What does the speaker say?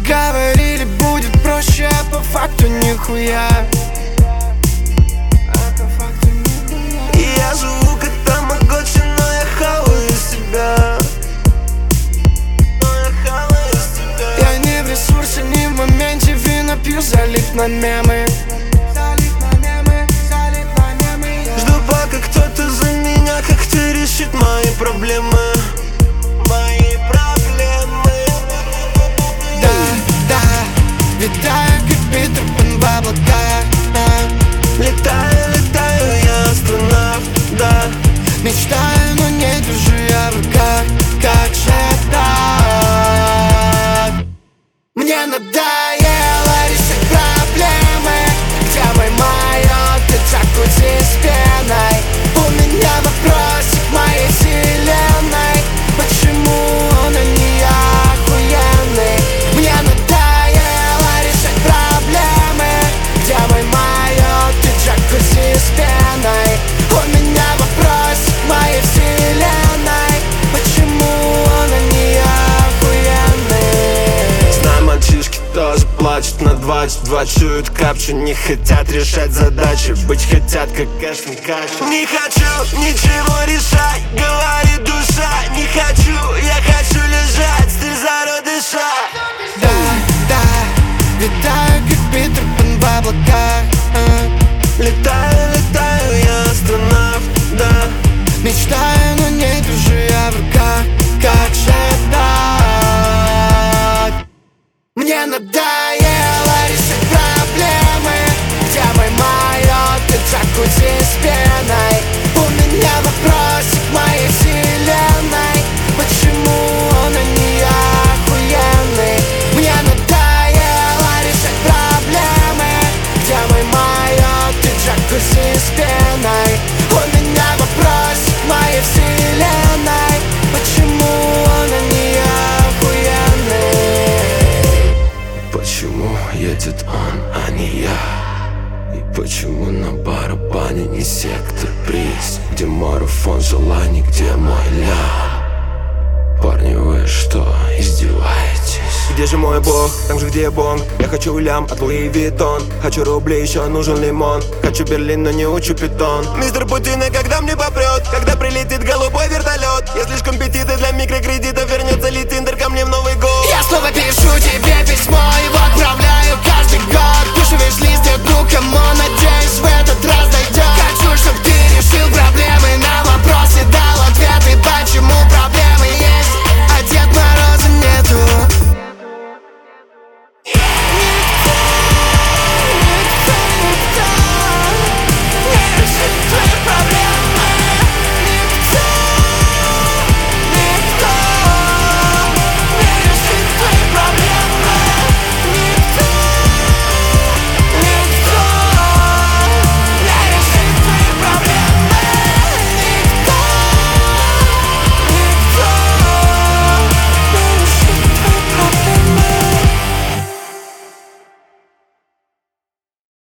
Говорили, будет проще, а по факту нихуя. И я живу как тамагочи, но я хаваю себя. Я не в ресурсе, не в моменте, вино пью, залит на мемы. Жду, пока кто-то за меня как-то решит мои проблемы. Мои проблемы. Да, летаю, как Питер Пэн в облаках. Летаю, я астронавт, да. Мечтаю, но не держу я в руках, как же так? Мне надоело решать проблемы. Где мой майот и джакузи с пеной? У меня вопросик моей вселенной. Почему он не охуенный? Мне надоело решать проблемы. Где мой майот и джакузи с пеной? У меня вопросик моей вселенной. Почему он не охуенный? Знаю, мальчишки тоже плачут на 22. Чуют капчу, не хотят решать задачи. Быть хотят, как Эштон Катчер. Не хочу ничего решать, говорит душа. Не хочу, я хочу лежать, стиль зародыша. Да, летаю, как Питер Пэн в облаках. Летаю, я астронавт, да. Мечтаю, но не держу я в руках, как же так? Мне надоело решать проблемы. Где мой майот и джакузи с пеной? У меня вопросик моей вселенной. Почему он не охуенный? Мне надоело решать проблемы. Где мой майот и джакузи с пеной? У меня вопросик моей вселенной. Почему он не охуенный? Почему едет он, а не я? И почему на барабане не сектор приз? Где марафон желаний, где мой лям? Парни, вы что, издеваетесь? Где же мой бог? Там же, где бонг. Я хочу лям от Луи Виттон. Хочу рублей, еще нужен лимон. Хочу Берлин, но не учу питон. Мистер Путин, и когда мне попрет? Когда прилетит голубой вертолет? Я слишком петитный для микрокредитов.